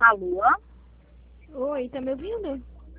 Alô? Oi, tá me ouvindo?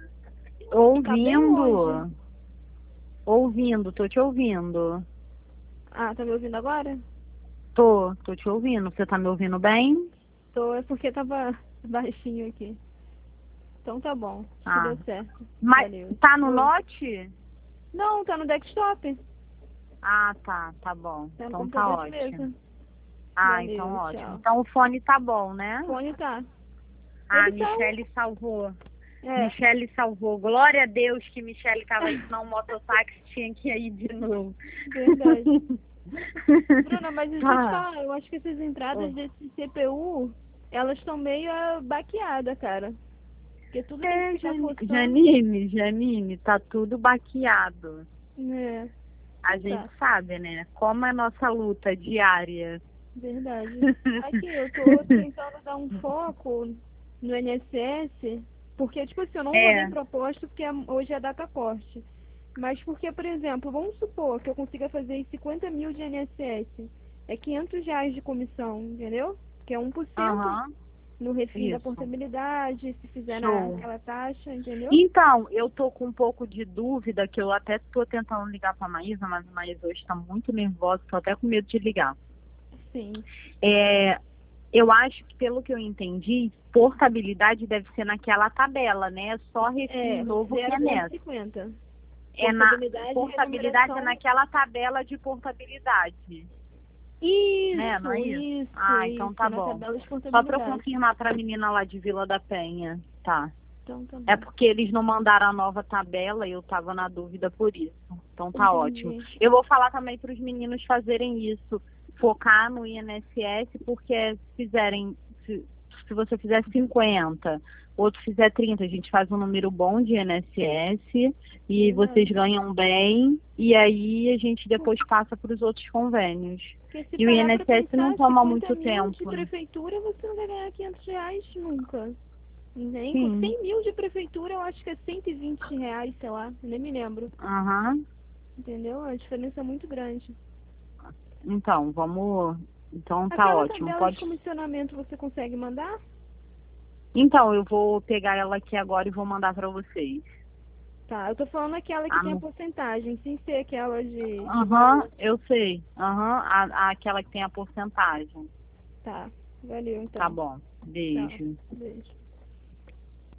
Ouvindo. Ouvindo, tô te ouvindo. Ah, tá me ouvindo agora? Tô te ouvindo. Você tá me ouvindo bem? Tô, é porque tava baixinho aqui. Então tá bom, acho que Ah. deu certo. Mas Valeu. tá no Oi. Note? Não, tá no desktop. Ah, tá bom. Tá no Então tá computador de ótimo. mesa. Ah, então Valeu, ótimo. tchau. Então o fone tá bom, né? Fone tá. Ah, Ele tá. Michele salvou. É, Michele salvou. Glória a Deus que Michele tava aí, senão o mototáxi tinha que ir de novo. verdade. Bruna, mas deixa eu te Tá. falar, eu acho que essas entradas desse CPU, elas estão meio baqueadas, cara. Porque tudo tem que É, ficar forçando. Janine, tá tudo baqueado. É, A então gente tá. sabe, né? Como é a nossa luta diária. Verdade. Aqui, eu tô tentando dar um foco no INSS, porque, tipo assim, eu não mandei É, proposta porque hoje é data corte. Mas porque, por exemplo, vamos supor que eu consiga fazer 50 mil de INSS. É R$ 500 de comissão, entendeu? Que é 1% aham, no refim da isso. portabilidade, se fizer Show. naquela taxa, entendeu? Então, eu tô com um pouco de dúvida, que eu até tô tentando ligar pra Maísa, mas a Maísa hoje tá muito nervosa, tô até com medo de ligar. Sim. É, eu acho que, pelo que eu entendi, portabilidade deve ser naquela tabela, né? Só refim É, novo que é nessa. 0,50. É na Portabilidade e portabilidade é remuneração. naquela tabela de portabilidade, né? Não é isso? Ah, então Isso, tá na bom. tabela de Só para eu portabilidade. confirmar para a menina lá de Vila da Penha, tá? Então tá É bom. porque eles não mandaram a nova tabela e eu tava na dúvida por isso. Então tá ótimo. Entendi. Eu vou falar também para os meninos fazerem isso, focar no INSS, porque se você fizer 50, outro fizer 30, a gente faz um número bom de INSS e vocês Verdade. ganham bem, e aí a gente depois passa para os outros convênios. Porque se E o parar pra INSS não pensar, toma 50 muito mil de tempo, né? prefeitura, você não vai ganhar R$ 500 nunca. Nem com Sim. 100 mil de prefeitura, eu acho que é R$ 120, sei lá. Eu nem me lembro. Aham. Entendeu? A diferença é muito grande. Então, vamos. Então tá Aquela ótimo. tabela de Pode. comissionamento você consegue mandar? Então, eu vou pegar ela aqui agora e vou mandar para vocês. Tá, eu tô falando aquela que Ah, tem a não. porcentagem, sem ser aquela de Aham, valor. eu sei. Aham, aquela que tem a porcentagem. Tá, valeu Tá então. bom. Tchau. Beijo. Beijo.